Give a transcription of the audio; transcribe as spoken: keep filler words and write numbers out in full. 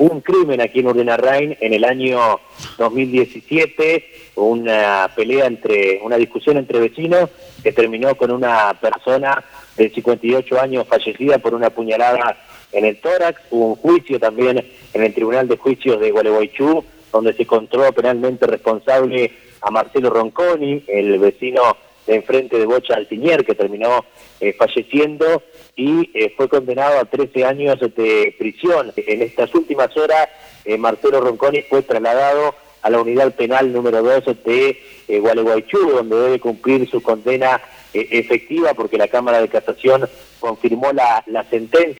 hubo un crimen aquí en Urdenarrain en el año dos mil diecisiete, una pelea entre, una discusión entre vecinos que terminó con una persona de cincuenta y ocho años fallecida por una puñalada en el tórax. Hubo un juicio también en el Tribunal de Juicios de Gualeguaychú, donde se encontró penalmente responsable a Marcelo Ronconi, el vecino de enfrente de Bocha Altinier, que terminó eh, falleciendo y eh, fue condenado a trece años de prisión. En estas últimas horas, eh, Marcelo Ronconi fue trasladado a la unidad penal número dos de eh, Gualeguaychú, donde debe cumplir su condena eh, efectiva, porque la Cámara de Casación confirmó la, la sentencia.